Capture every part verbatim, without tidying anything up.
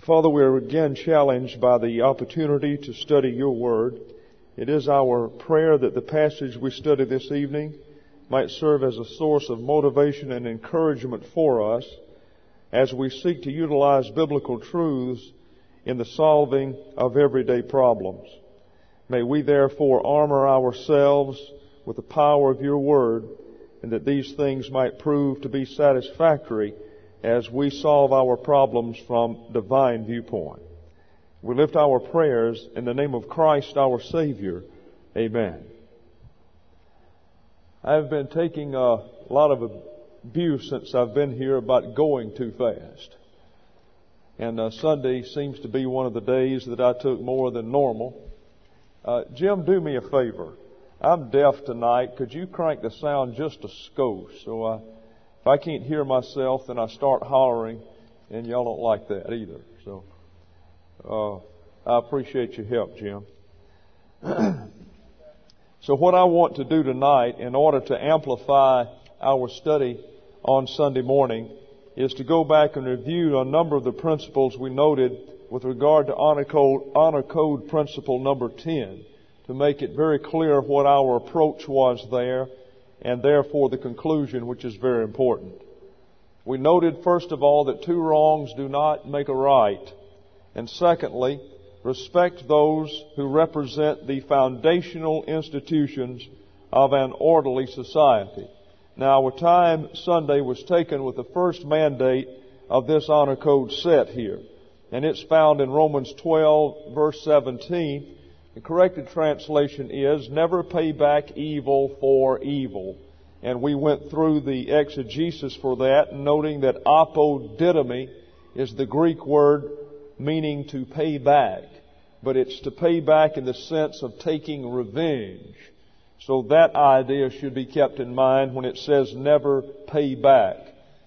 Father, we are again challenged by the opportunity to study your word. It is our prayer that the passage we study this evening might serve as a source of motivation and encouragement for us as we seek to utilize biblical truths in the solving of everyday problems. May we therefore armor ourselves with the power of your word, and that these things might prove to be satisfactory as we solve our problems from divine viewpoint. We lift our prayers in the name of Christ our Savior. Amen. I've been taking a lot of abuse since I've been here about going too fast. And uh, Sunday seems to be one of the days that I took more than normal. Uh, Jim, do me a favor. I'm deaf tonight. Could you crank the sound just a skosh? So I, if I can't hear myself, then I start hollering, and y'all don't like that either. So uh, I appreciate your help, Jim. So what I want to do tonight, in order to amplify our study on Sunday morning, is to go back and review a number of the principles we noted with regard to honor code, honor code principle number ten, to make it very clear what our approach was there, and therefore the conclusion, which is very important. We noted, first of all, that two wrongs do not make a right. And secondly, respect those who represent the foundational institutions of an orderly society. Now, our time Sunday was taken with the first mandate of this honor code set here. And it's found in Romans twelve, verse seventeen. The corrected translation is, never pay back evil for evil. And we went through the exegesis for that, noting that apodidomi is the Greek word meaning to pay back. But it's to pay back in the sense of taking revenge. So that idea should be kept in mind when it says never pay back.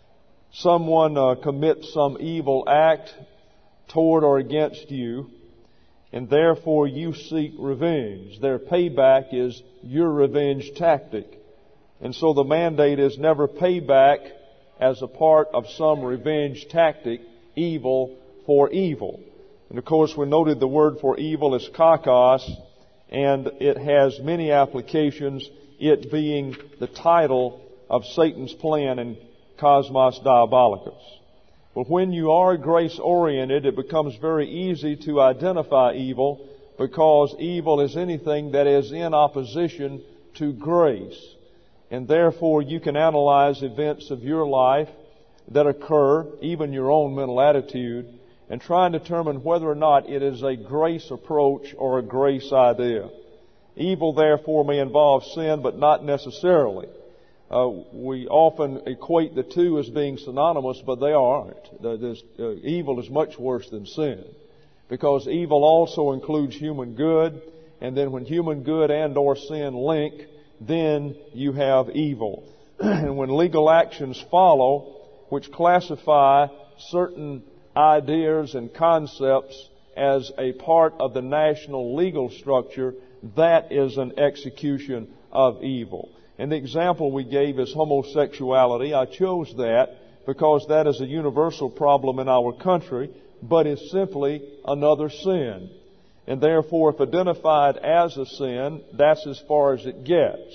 Someone uh, commits some evil act toward or against you, and therefore you seek revenge. Their payback is your revenge tactic. And so the mandate is never pay back as a part of some revenge tactic, evil for evil. And of course we noted the word for evil is kakos, and it has many applications, it being the title of Satan's plan in Cosmos Diabolicus. But when you are grace-oriented, it becomes very easy to identify evil, because evil is anything that is in opposition to grace. And therefore you can analyze events of your life that occur, even your own mental attitude, and try and determine whether or not it is a grace approach or a grace idea. Evil, therefore, may involve sin, but not necessarily. Uh, we often equate the two as being synonymous, but they aren't. There's, uh, evil is much worse than sin, because evil also includes human good, and then when human good and or sin link, then you have evil. And when legal actions follow, which classify certain ideas and concepts as a part of the national legal structure, that is an execution of evil. And the example we gave is homosexuality. I chose that because that is a universal problem in our country, but is simply another sin. And therefore, if identified as a sin, that's as far as it gets.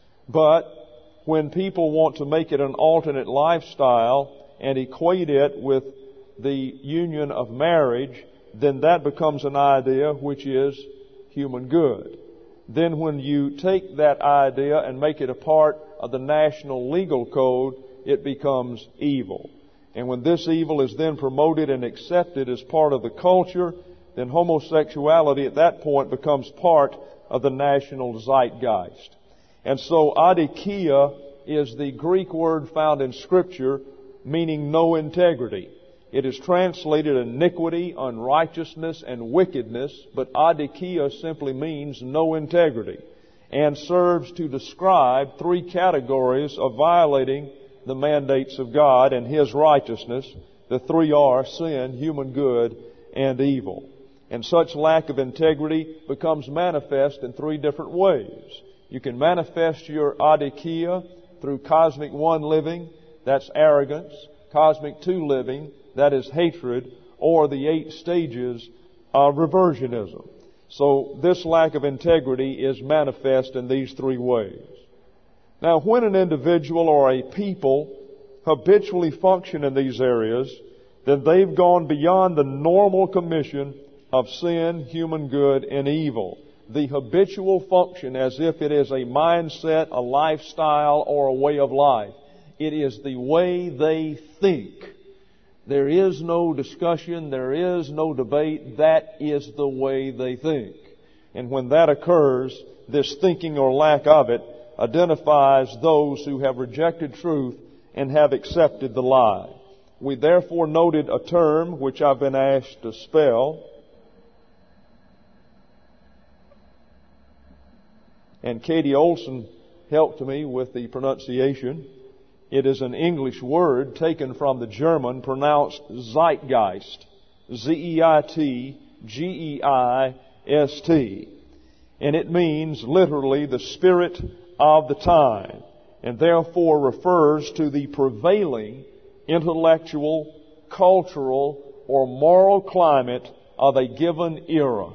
But when people want to make it an alternate lifestyle and equate it with the union of marriage, then that becomes an idea which is human good. Then when you take that idea and make it a part of the national legal code, it becomes evil. And when this evil is then promoted and accepted as part of the culture, then homosexuality at that point becomes part of the national zeitgeist. And so adikia is the Greek word found in Scripture meaning no integrity. It is translated iniquity, unrighteousness, and wickedness, but adikia simply means no integrity, and serves to describe three categories of violating the mandates of God and His righteousness. The three are sin, human good, and evil. And such lack of integrity becomes manifest in three different ways. You can manifest your adikia through cosmic one living, that's arrogance, cosmic two living, that is hatred, or the eight stages of reversionism. So this lack of integrity is manifest in these three ways. Now, when an individual or a people habitually function in these areas, then they've gone beyond the normal commission of sin, human good, and evil. The habitual function as if it is a mindset, a lifestyle, or a way of life. It is the way they think. There is no discussion, there is no debate. That is the way they think. And when that occurs, this thinking or lack of it identifies those who have rejected truth and have accepted the lie. We therefore noted a term which I've been asked to spell. And Katie Olson helped me with the pronunciation. It is an English word taken from the German, pronounced Zeitgeist. Z E I T G E I S T. And it means literally the spirit of the time, and therefore refers to the prevailing intellectual, cultural, or moral climate of a given era.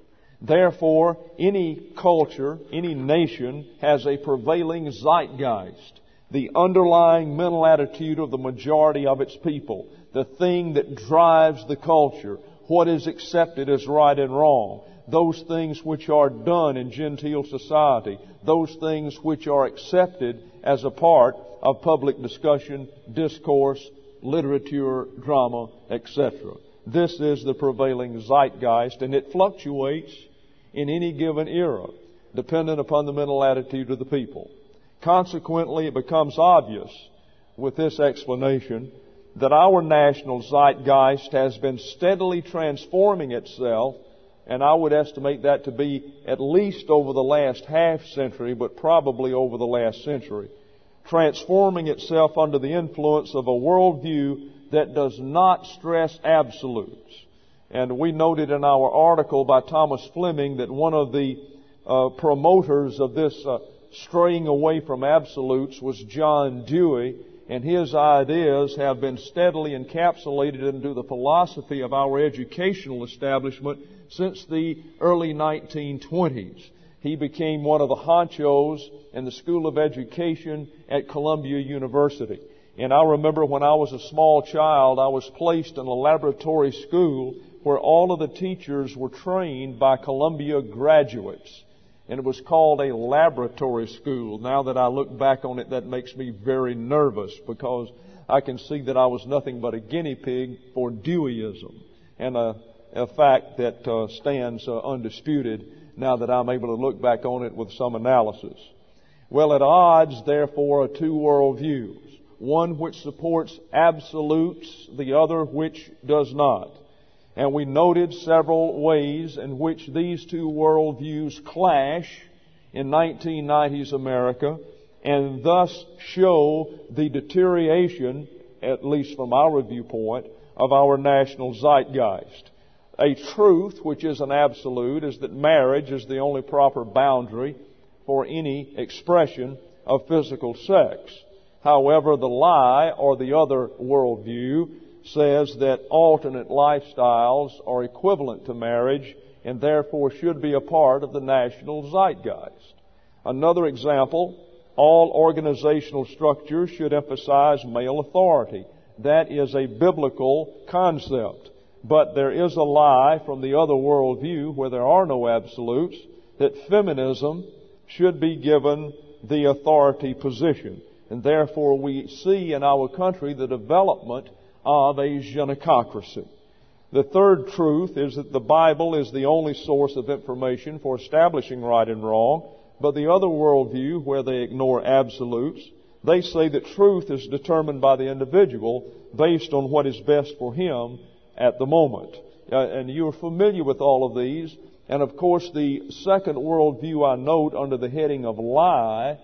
Therefore, any culture, any nation has a prevailing zeitgeist, the underlying mental attitude of the majority of its people, the thing that drives the culture, what is accepted as right and wrong, those things which are done in genteel society, those things which are accepted as a part of public discussion, discourse, literature, drama, et cetera. This is the prevailing zeitgeist, and it fluctuates in any given era, dependent upon the mental attitude of the people. Consequently, it becomes obvious with this explanation that our national zeitgeist has been steadily transforming itself, and I would estimate that to be at least over the last half century, but probably over the last century, transforming itself under the influence of a worldview that does not stress absolutes. And we noted in our article by Thomas Fleming that one of the uh, promoters of this uh, straying away from absolutes was John Dewey, and his ideas have been steadily encapsulated into the philosophy of our educational establishment since the early nineteen twenties. He became one of the honchos in the School of Education at Columbia University. And I remember when I was a small child, I was placed in a laboratory school where all of the teachers were trained by Columbia graduates. And it was called a laboratory school. Now that I look back on it, that makes me very nervous because I can see that I was nothing but a guinea pig for Deweyism, and a, a fact that uh, stands uh, undisputed now that I'm able to look back on it with some analysis. Well, at odds, therefore, are two worldviews. One which supports absolutes, the other which does not. And we noted several ways in which these two worldviews clash in nineteen nineties America, and thus show the deterioration, at least from our viewpoint, of our national zeitgeist. A truth, which is an absolute, is that marriage is the only proper boundary for any expression of physical sex. However, the lie, or the other worldview, says that alternate lifestyles are equivalent to marriage and therefore should be a part of the national zeitgeist. Another example, all organizational structures should emphasize male authority. That is a biblical concept. But there is a lie from the other worldview, where there are no absolutes, that feminism should be given the authority position. And therefore we see in our country the development of a genococracy. The third truth is that the Bible is the only source of information for establishing right and wrong. But the other worldview, where they ignore absolutes, they say that truth is determined by the individual based on what is best for him at the moment. Uh, and you're familiar with all of these. And of course, the second worldview I note under the heading of lie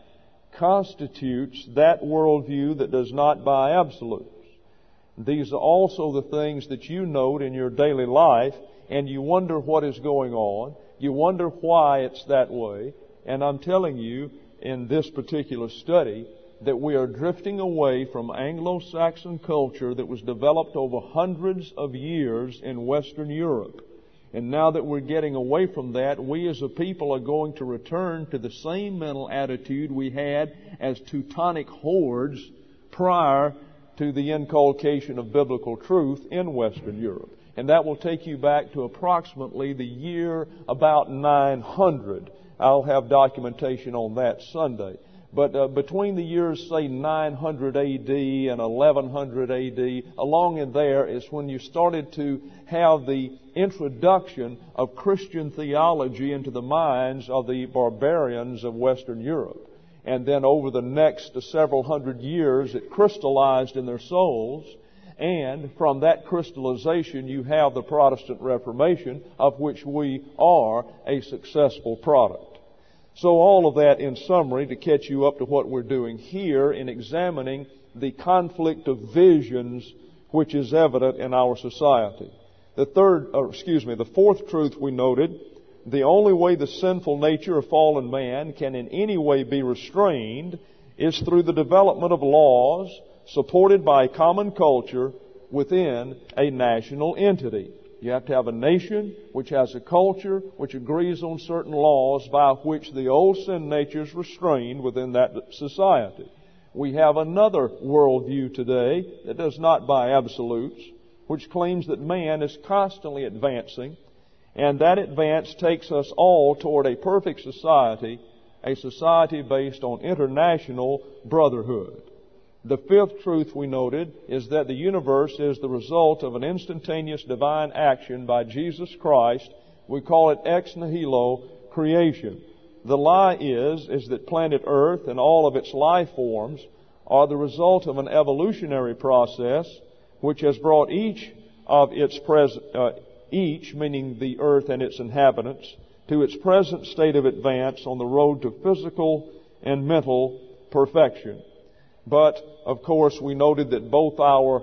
constitutes that worldview that does not buy absolutes. These are also the things that you note in your daily life, and you wonder what is going on. You wonder why it's that way. And I'm telling you, in this particular study, that we are drifting away from Anglo-Saxon culture that was developed over hundreds of years in Western Europe. And now that we're getting away from that, we as a people are going to return to the same mental attitude we had as Teutonic hordes prior to the inculcation of biblical truth in Western Europe. And that will take you back to approximately the year about nine hundred. I'll have documentation on that Sunday. But uh, between the years, say, nine hundred A D and eleven hundred A D, along in there is when you started to have the introduction of Christian theology into the minds of the barbarians of Western Europe. And then over the next several hundred years, it crystallized in their souls. And from that crystallization, you have the Protestant Reformation, of which we are a successful product. So all of that in summary to catch you up to what we're doing here in examining the conflict of visions which is evident in our society. The third, or excuse me, the fourth truth we noted, the only way the sinful nature of fallen man can in any way be restrained is through the development of laws supported by common culture within a national entity. You have to have a nation which has a culture which agrees on certain laws by which the old sin nature is restrained within that society. We have another worldview today that does not buy absolutes, which claims that man is constantly advancing, and that advance takes us all toward a perfect society, a society based on international brotherhood. The fifth truth we noted is that the universe is the result of an instantaneous divine action by Jesus Christ. We call it ex nihilo creation. The lie is, is that planet Earth and all of its life forms are the result of an evolutionary process which has brought each of its present, uh, each, meaning the Earth and its inhabitants, to its present state of advance on the road to physical and mental perfection. But, of course, we noted that both our,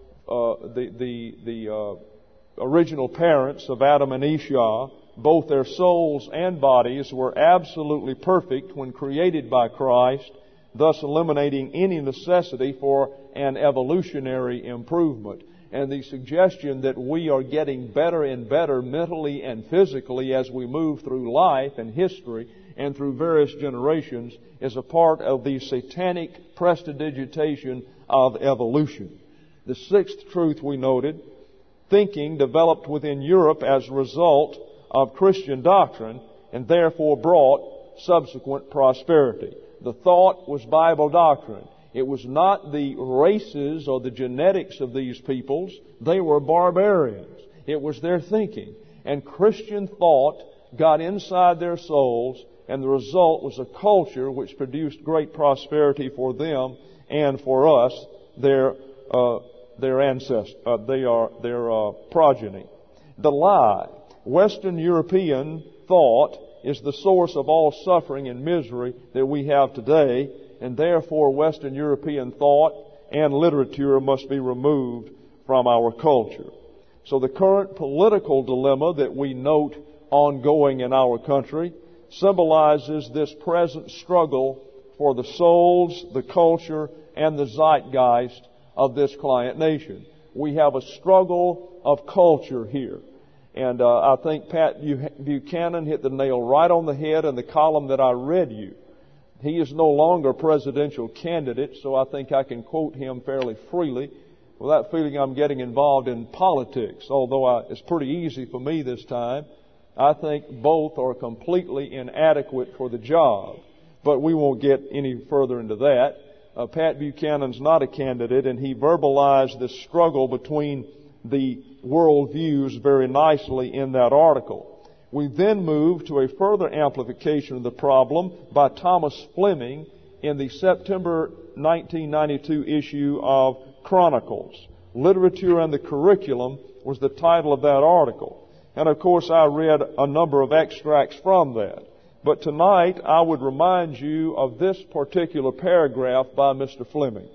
uh, the, the, the, uh, original parents of Adam and Esau, both their souls and bodies were absolutely perfect when created by Christ, thus eliminating any necessity for an evolutionary improvement. And the suggestion that we are getting better and better mentally and physically as we move through life and history and through various generations is a part of the satanic prestidigitation of evolution. The sixth truth we noted, thinking developed within Europe as a result of Christian doctrine and therefore brought subsequent prosperity. The thought was Bible doctrine. It was not the races or the genetics of these peoples. They were barbarians. It was their thinking. And Christian thought got inside their souls, and the result was a culture which produced great prosperity for them and for us, their uh, their ancestors. Uh, they are their uh, progeny. The lie. Western European thought is the source of all suffering and misery that we have today, and therefore Western European thought and literature must be removed from our culture. So the current political dilemma that we note ongoing in our country symbolizes this present struggle for the souls, the culture, and the zeitgeist of this client nation. We have a struggle of culture here. And uh, I think Pat Buchanan hit the nail right on the head in the column that I read you. He is no longer a presidential candidate, so I think I can quote him fairly freely without feeling I'm getting involved in politics, although I, it's pretty easy for me this time. I think both are completely inadequate for the job, but we won't get any further into that. Uh, Pat Buchanan's not a candidate, and he verbalized this struggle between the worldviews very nicely in that article. We then move to a further amplification of the problem by Thomas Fleming in the September nineteen ninety-two issue of Chronicles. Literature and the Curriculum was the title of that article. And of course I read a number of extracts from that. But tonight I would remind you of this particular paragraph by Mister Fleming.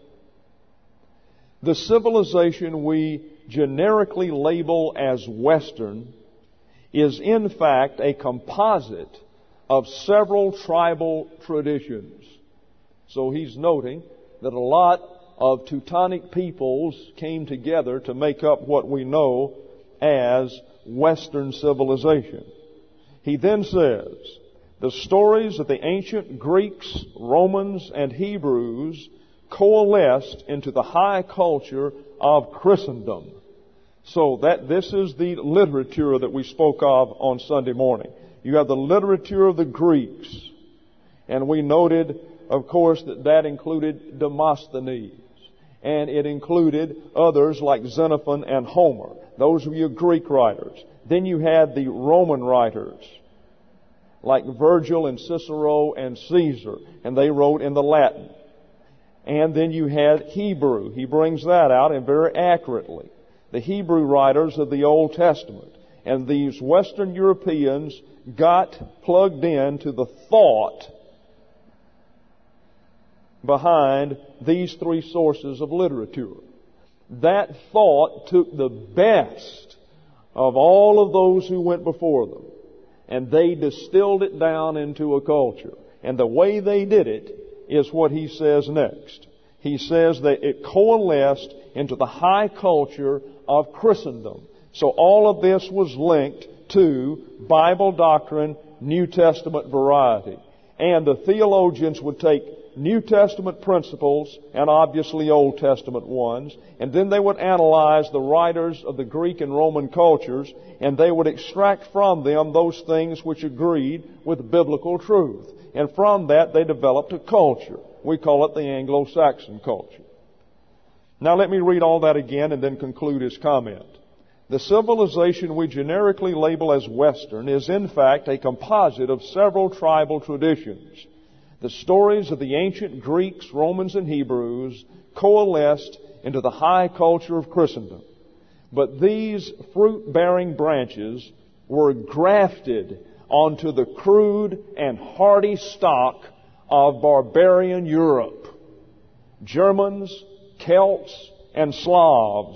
The civilization we generically label as Western is in fact a composite of several tribal traditions. So he's noting that a lot of Teutonic peoples came together to make up what we know as Western civilization. He then says, the stories of the ancient Greeks, Romans, and Hebrews coalesced into the high culture of Christendom. So that this is the literature that we spoke of on Sunday morning. You have the literature of the Greeks. And we noted, of course, that that included Demosthenes. And it included others like Xenophon and Homer. Those were your Greek writers. Then you had the Roman writers, like Virgil and Cicero and Caesar. And they wrote in the Latin. And then you had Hebrew. He brings that out, and very accurately. The Hebrew writers of the Old Testament. And these Western Europeans got plugged into the thought behind these three sources of literature. That thought took the best of all of those who went before them, and they distilled it down into a culture. And the way they did it is what he says next. He says that it coalesced into the high culture of Christendom. So all of this was linked to Bible doctrine, New Testament variety. And the theologians would take New Testament principles and obviously Old Testament ones, and then they would analyze the writers of the Greek and Roman cultures, and they would extract from them those things which agreed with biblical truth. And from that they developed a culture. We call it the Anglo-Saxon culture. Now let me read all that again and then conclude his comment. The civilization we generically label as Western is in fact a composite of several tribal traditions. The stories of the ancient Greeks, Romans, and Hebrews coalesced into the high culture of Christendom. But these fruit-bearing branches were grafted onto the crude and hardy stock of barbarian Europe. Germans, Celts, and Slavs.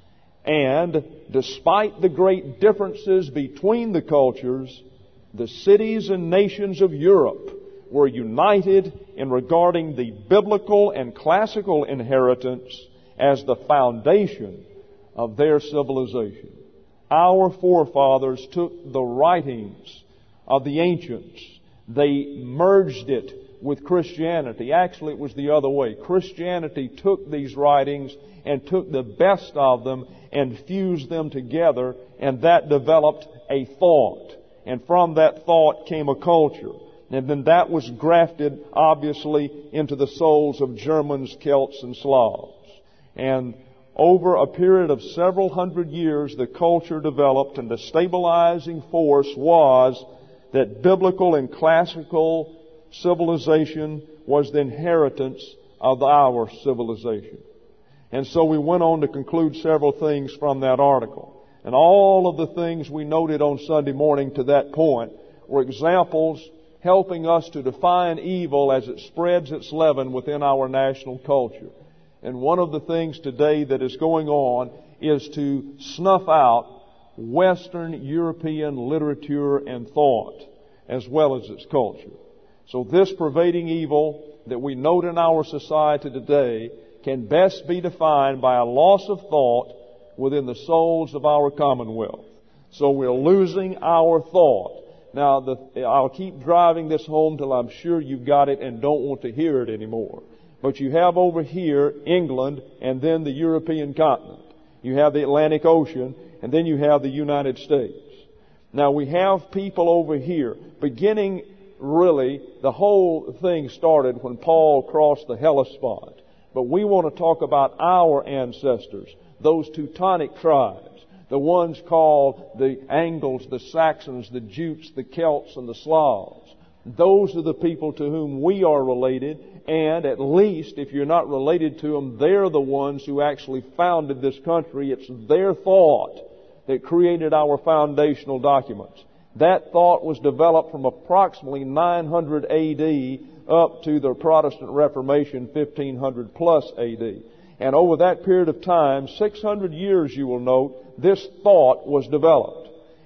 And despite the great differences between the cultures, the cities and nations of Europe were united in regarding the biblical and classical inheritance as the foundation of their civilization. Our forefathers took the writings of the ancients. They merged it with Christianity. Actually, it was the other way. Christianity took these writings and took the best of them and fused them together, and that developed a thought. And from that thought came a culture. And then that was grafted, obviously, into the souls of Germans, Celts, and Slavs. And over a period of several hundred years, the culture developed, and the stabilizing force was that biblical and classical civilization was the inheritance of our civilization. And so we went on to conclude several things from that article. And all of the things we noted on Sunday morning to that point were examples helping us to define evil as it spreads its leaven within our national culture. And one of the things today that is going on is to snuff out Western European literature and thought, as well as its culture. So this pervading evil that we note in our society today can best be defined by a loss of thought within the souls of our commonwealth. So we're losing our thought. Now, the, I'll keep driving this home till I'm sure you've got it and don't want to hear it anymore. But you have over here England and then the European continent. You have the Atlantic Ocean and then you have the United States. Now, we have people over here beginning, really, the whole thing started when Paul crossed the Hellespont. But we want to talk about our ancestors, those Teutonic tribes. The ones called the Angles, the Saxons, the Jutes, the Celts, and the Slavs. Those are the people to whom we are related, and at least if you're not related to them, they're the ones who actually founded this country. It's their thought that created our foundational documents. That thought was developed from approximately nine hundred A D up to the Protestant Reformation, fifteen hundred plus A D. And over that period of time, six hundred years, you will note, this thought was developed.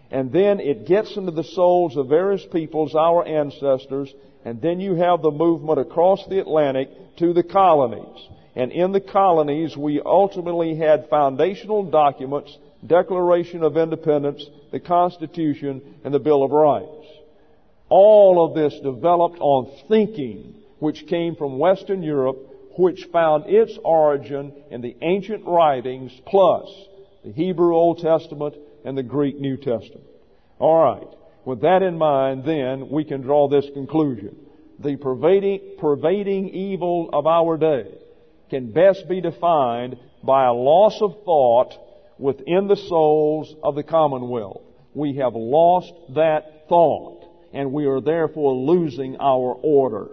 And then it gets into the souls of various peoples, our ancestors, and then you have the movement across the Atlantic to the colonies. And in the colonies, we ultimately had foundational documents, Declaration of Independence, the Constitution, and the Bill of Rights. All of this developed on thinking, which came from Western Europe, which found its origin in the ancient writings, plus the Hebrew Old Testament and the Greek New Testament. All right. With that in mind, then, we can draw this conclusion. The pervading, pervading evil of our day can best be defined by a loss of thought within the souls of the commonwealth. We have lost that thought, and we are therefore losing our order.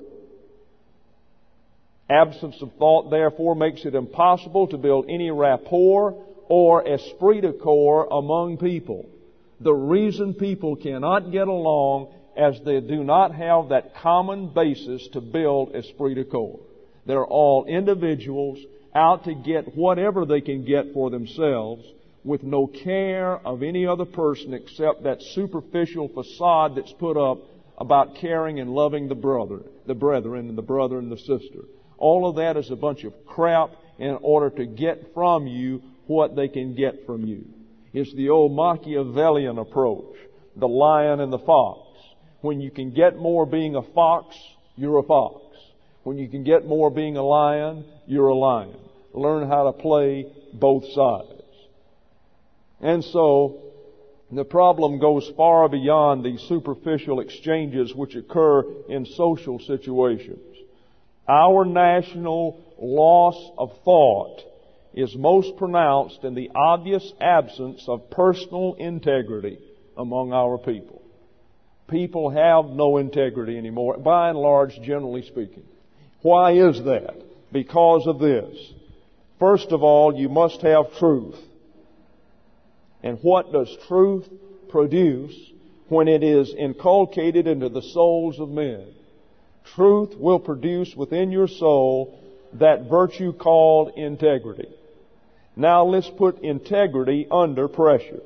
Absence of thought, therefore, makes it impossible to build any rapport or esprit de corps among people. The reason people cannot get along is they do not have that common basis to build esprit de corps. They're all individuals out to get whatever they can get for themselves, with no care of any other person except that superficial facade that's put up about caring and loving the brother, the brethren and the brother and the sister. All of that is a bunch of crap in order to get from you what they can get from you. It's the old Machiavellian approach, the lion and the fox. When you can get more being a fox, you're a fox. When you can get more being a lion, you're a lion. Learn how to play both sides. And so, the problem goes far beyond the superficial exchanges which occur in social situations. Our national loss of thought is most pronounced in the obvious absence of personal integrity among our people. People have no integrity anymore, by and large, generally speaking. Why is that? Because of this. First of all, you must have truth. And what does truth produce when it is inculcated into the souls of men? Truth will produce within your soul that virtue called integrity. Now let's put integrity under pressure.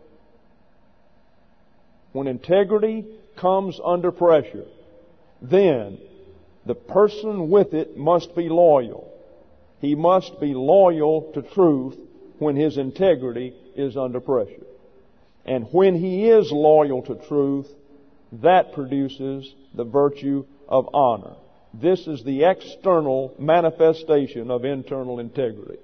When integrity comes under pressure, then the person with it must be loyal. He must be loyal to truth when his integrity is under pressure. And when he is loyal to truth, that produces the virtue of honor. This is the external manifestation of internal integrity.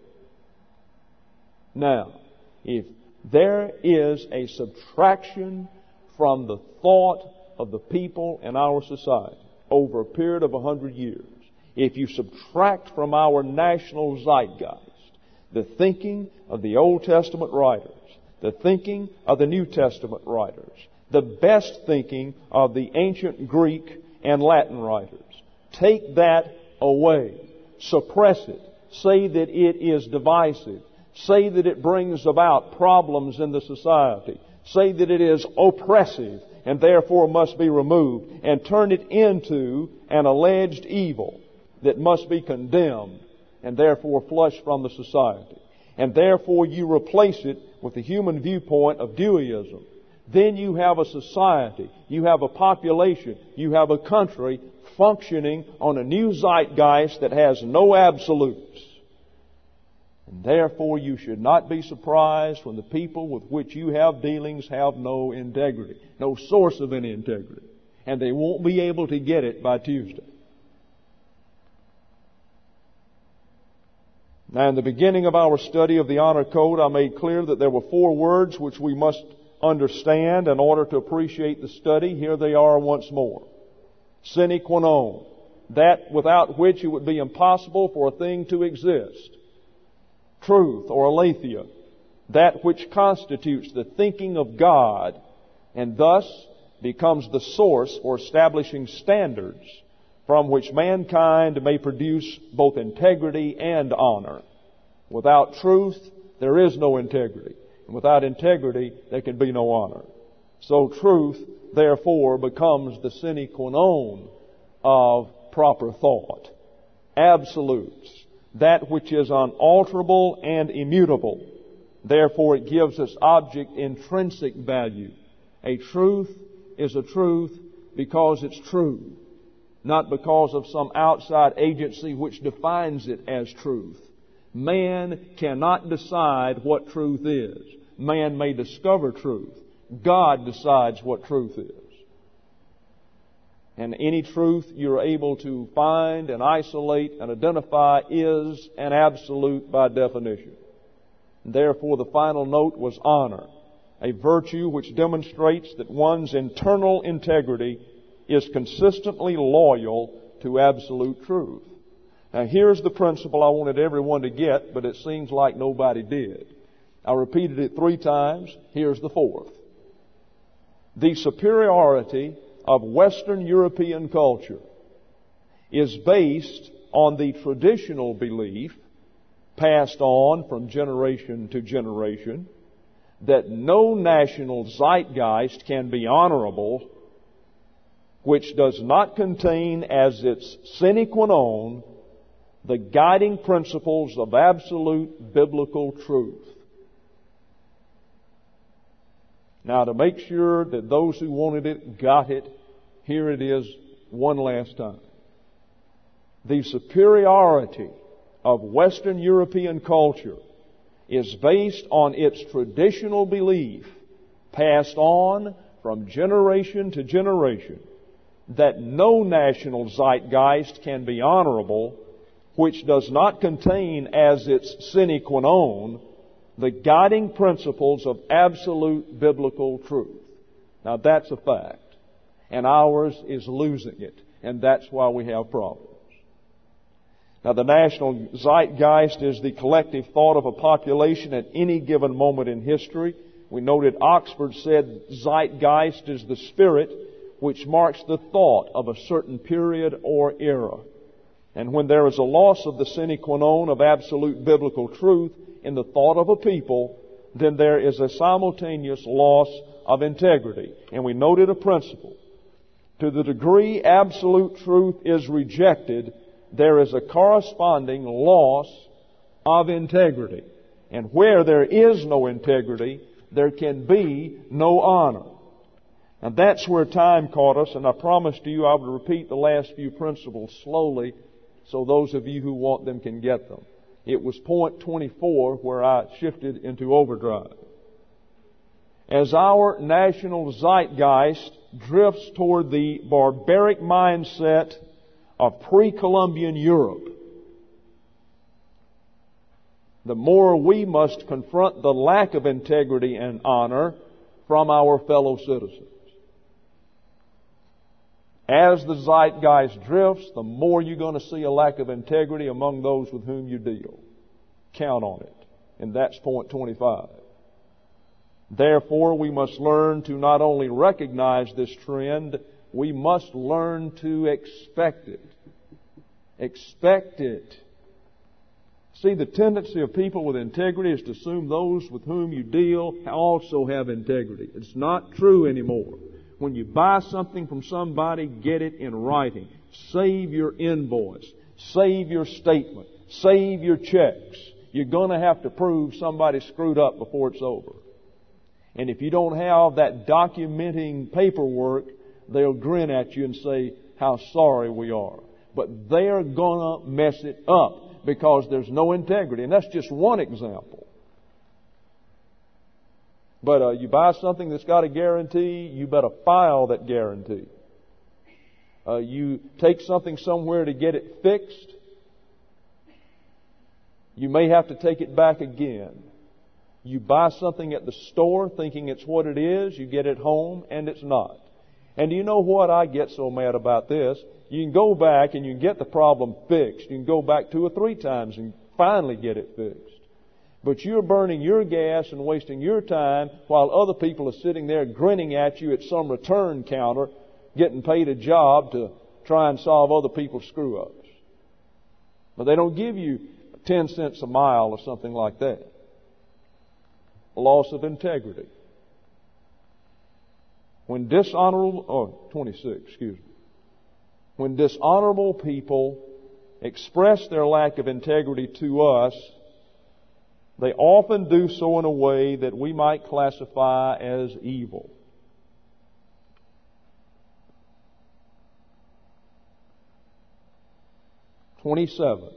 Now, if there is a subtraction from the thought of the people in our society over a period of a hundred years, if you subtract from our national zeitgeist the thinking of the Old Testament writers, the thinking of the New Testament writers, the best thinking of the ancient Greek and Latin writers, take that away, suppress it, say that it is divisive, say that it brings about problems in the society, say that it is oppressive and therefore must be removed, and turn it into an alleged evil that must be condemned and therefore flushed from the society. And therefore you replace it with the human viewpoint of Deweyism. Then you have a society, you have a population, you have a country functioning on a new zeitgeist that has no absolutes. And therefore you should not be surprised when the people with which you have dealings have no integrity, no source of any integrity. And they won't be able to get it by Tuesday. Now, in the beginning of our study of the Honor Code, I made clear that there were four words which we must understand in order to appreciate the study. Here they are once more. Sine qua non, that without which it would be impossible for a thing to exist. Truth, or aletheia, that which constitutes the thinking of God and thus becomes the source for establishing standards from which mankind may produce both integrity and honor. Without truth, there is no integrity. And without integrity, there can be no honor. So truth, therefore, becomes the sine qua non of proper thought. Absolutes. That which is unalterable and immutable. Therefore, it gives its object intrinsic value. A truth is a truth because it's true, not because of some outside agency which defines it as truth. Man cannot decide what truth is. Man may discover truth. God decides what truth is. And any truth you're able to find and isolate and identify is an absolute by definition. Therefore, the final note was honor, a virtue which demonstrates that one's internal integrity is consistently loyal to absolute truth. Now, here's the principle I wanted everyone to get, but it seems like nobody did. I repeated it three times. Here's the fourth. The superiority of Western European culture is based on the traditional belief passed on from generation to generation that no national zeitgeist can be honorable which does not contain as its sine qua non the guiding principles of absolute biblical truth. Now, to make sure that those who wanted it got it, here it is one last time. The superiority of Western European culture is based on its traditional belief, passed on from generation to generation, that no national zeitgeist can be honorable which does not contain as its sine qua non the guiding principles of absolute biblical truth. Now, that's a fact. And ours is losing it. And that's why we have problems. Now, the national zeitgeist is the collective thought of a population at any given moment in history. We noted Oxford said zeitgeist is the spirit which marks the thought of a certain period or era. And when there is a loss of the sine qua non of absolute biblical truth in the thought of a people, then there is a simultaneous loss of integrity. And we noted a principle. To the degree absolute truth is rejected, there is a corresponding loss of integrity. And where there is no integrity, there can be no honor. And that's where time caught us, and I promised you I would repeat the last few principles slowly so those of you who want them can get them. It was point twenty-four where I shifted into overdrive. As our national zeitgeist drifts toward the barbaric mindset of pre-Columbian Europe, the more we must confront the lack of integrity and honor from our fellow citizens. As the zeitgeist drifts, the more you're going to see a lack of integrity among those with whom you deal. Count on it. And that's point twenty-five. Therefore, we must learn to not only recognize this trend, we must learn to expect it. Expect it. See, the tendency of people with integrity is to assume those with whom you deal also have integrity. It's not true anymore. When you buy something from somebody, get it in writing. Save your invoice. Save your statement. Save your checks. You're going to have to prove somebody screwed up before it's over. And if you don't have that documenting paperwork, they'll grin at you and say how sorry we are. But they're going to mess it up because there's no integrity. And that's just one example. But uh, you buy something that's got a guarantee, you better file that guarantee. Uh, you take something somewhere to get it fixed, you may have to take it back again. You buy something at the store thinking it's what it is, you get it home and it's not. And do you know what? I get so mad about this. You can go back and you can get the problem fixed. You can go back two or three times and finally get it fixed. But you're burning your gas and wasting your time while other people are sitting there grinning at you at some return counter, getting paid a job to try and solve other people's screw-ups. But they don't give you ten cents a mile or something like that. Loss of integrity. When dishonorable, oh, twenty-six, excuse me. When dishonorable people express their lack of integrity to us, they often do so in a way that we might classify as evil. twenty-seven.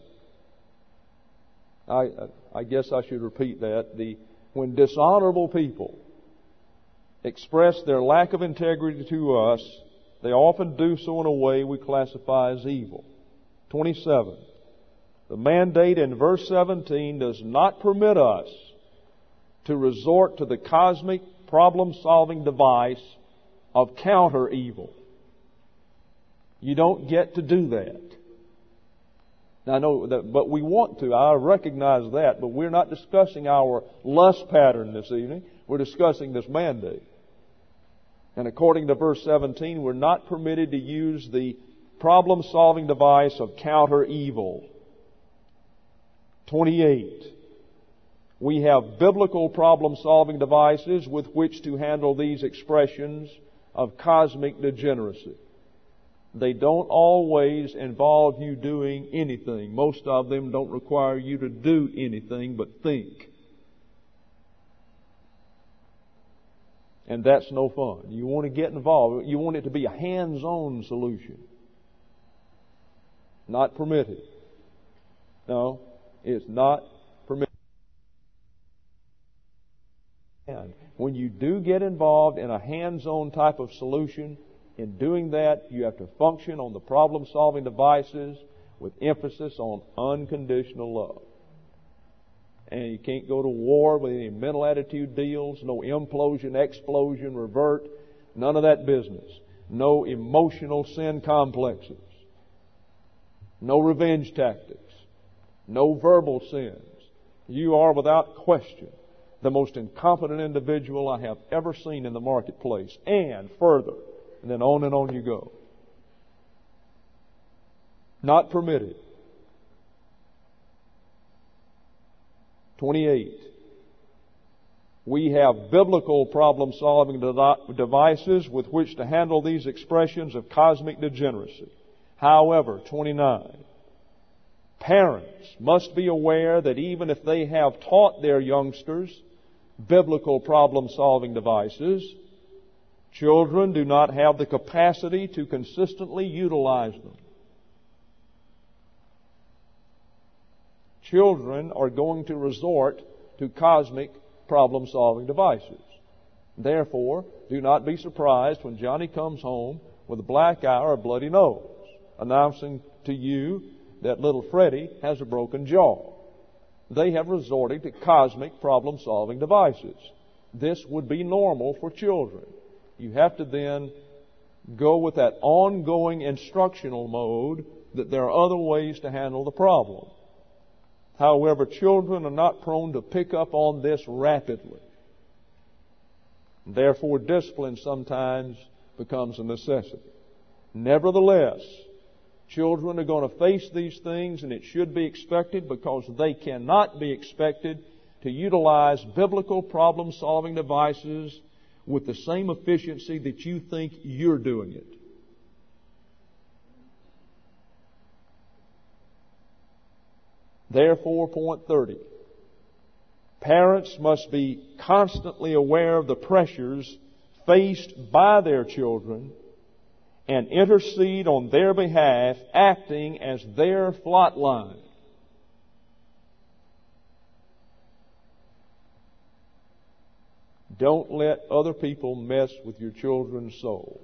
I, I guess I should repeat that. The, when dishonorable people express their lack of integrity to us, they often do so in a way we classify as evil. twenty-seven. The mandate in verse seventeen does not permit us to resort to the cosmic problem-solving device of counter-evil. You don't get to do that. Now, I know that, but we want to. I recognize that, but we're not discussing our lust pattern this evening. We're discussing this mandate. And according to verse seventeen, we're not permitted to use the problem-solving device of counter-evil. twenty-eight. We have biblical problem-solving devices with which to handle these expressions of cosmic degeneracy. They don't always involve you doing anything. Most of them don't require you to do anything but think. And that's no fun. You want to get involved. You want it to be a hands-on solution. Not permitted. No, it's not permitted. And when you do get involved in a hands-on type of solution, in doing that, you have to function on the problem-solving devices with emphasis on unconditional love. And you can't go to war with any mental attitude deals, no implosion, explosion, revert, none of that business. No emotional sin complexes. No revenge tactics. No verbal sins. You are without question the most incompetent individual I have ever seen in the marketplace. And further, and then on and on you go. Not permitted. twenty-eight. We have biblical problem-solving devices with which to handle these expressions of cosmic degeneracy. However, twenty-nine. Parents must be aware that even if they have taught their youngsters biblical problem-solving devices, children do not have the capacity to consistently utilize them. Children are going to resort to cosmic problem-solving devices. Therefore, do not be surprised when Johnny comes home with a black eye or a bloody nose, announcing to you that little Freddie has a broken jaw. They have resorted to cosmic problem-solving devices. This would be normal for children. You have to then go with that ongoing instructional mode that there are other ways to handle the problem. However, children are not prone to pick up on this rapidly. Therefore, discipline sometimes becomes a necessity. Nevertheless, children are going to face these things, and it should be expected because they cannot be expected to utilize biblical problem-solving devices with the same efficiency that you think you're doing it. Therefore, point thirty. Parents must be constantly aware of the pressures faced by their children and intercede on their behalf, acting as their plot line. Don't let other people mess with your children's soul.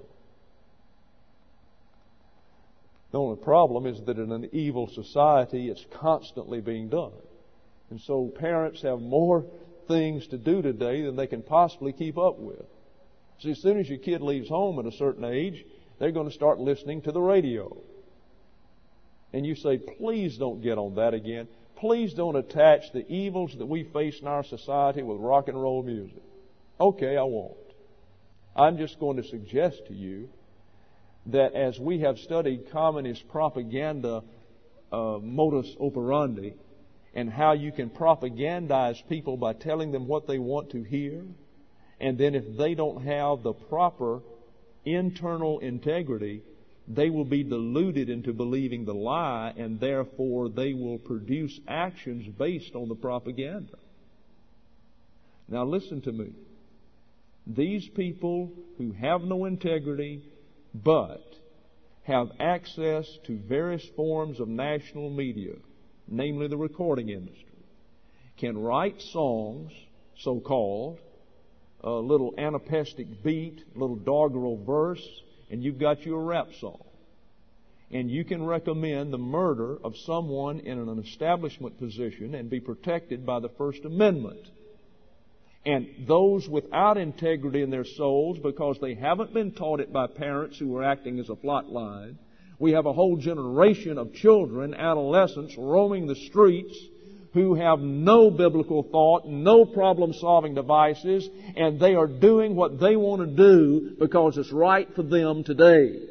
The only problem is that in an evil society, it's constantly being done. And so parents have more things to do today than they can possibly keep up with. See, as soon as your kid leaves home at a certain age, they're going to start listening to the radio. And you say, please don't get on that again. Please don't attach the evils that we face in our society with rock and roll music. Okay, I won't. I'm just going to suggest to you that as we have studied communist propaganda uh, modus operandi and how you can propagandize people by telling them what they want to hear, and then if they don't have the proper internal integrity, they will be deluded into believing the lie, and therefore they will produce actions based on the propaganda. Now listen to me. These people who have no integrity but have access to various forms of national media, namely the recording industry, can write songs, so-called, a little anapestic beat, a little doggerel verse, and you've got you a rap song. And you can recommend the murder of someone in an establishment position and be protected by the First Amendment. And those without integrity in their souls, because they haven't been taught it by parents who are acting as a plot line, we have a whole generation of children, adolescents, roaming the streets who have no biblical thought, no problem-solving devices, and they are doing what they want to do because it's right for them today.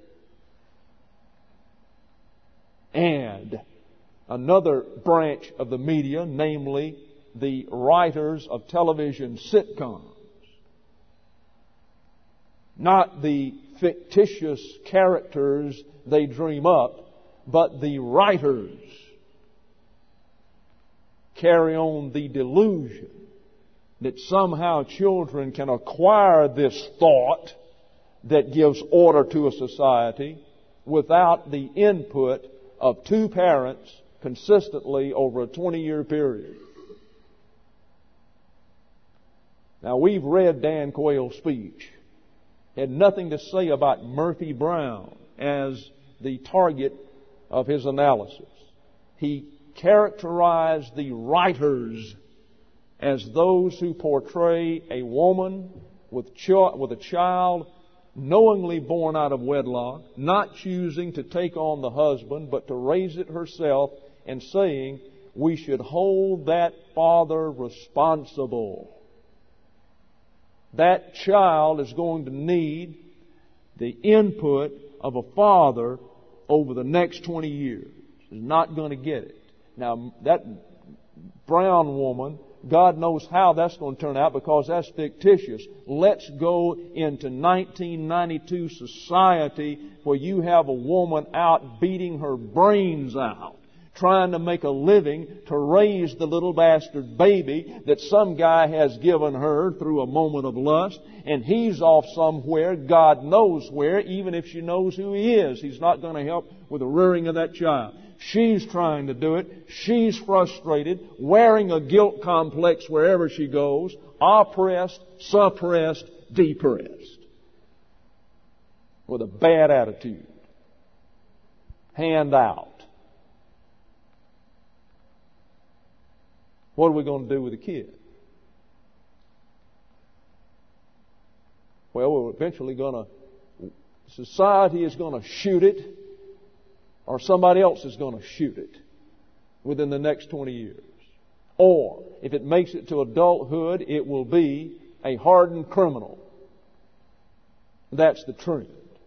And another branch of the media, namely the writers of television sitcoms, not the fictitious characters they dream up, but the writers carry on the delusion that somehow children can acquire this thought that gives order to a society without the input of two parents consistently over a twenty-year period. Now, we've read Dan Quayle's speech. Had nothing to say about Murphy Brown as the target of his analysis. He characterized the writers as those who portray a woman with, ch- with a child knowingly born out of wedlock, not choosing to take on the husband, but to raise it herself, and saying we should hold that father responsible. That child is going to need the input of a father over the next twenty years. Is not going to get it. Now, that Brown woman, God knows how that's going to turn out because that's fictitious. Let's go into nineteen ninety-two society where you have a woman out beating her brains out, trying to make a living to raise the little bastard baby that some guy has given her through a moment of lust, and he's off somewhere, God knows where, even if she knows who he is. He's not going to help with the rearing of that child. She's trying to do it. She's frustrated, wearing a guilt complex wherever she goes, oppressed, suppressed, depressed, with a bad attitude. Hand out. What are we going to do with the kid? Well, we're eventually going to, society is going to shoot it, or somebody else is going to shoot it within the next twenty years. Or, if it makes it to adulthood, it will be a hardened criminal. That's the trend.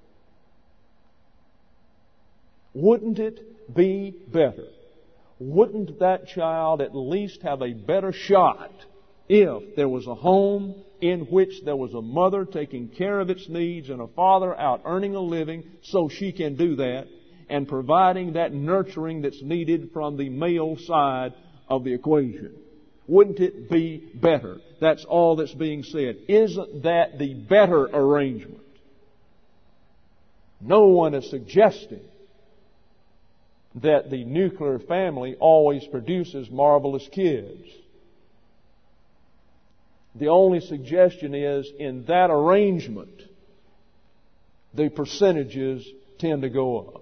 Wouldn't it be better? Wouldn't that child at least have a better shot if there was a home in which there was a mother taking care of its needs and a father out earning a living so she can do that, and providing that nurturing that's needed from the male side of the equation? Wouldn't it be better? That's all that's being said. Isn't that the better arrangement? No one is suggesting that the nuclear family always produces marvelous kids. The only suggestion is, in that arrangement, the percentages tend to go up.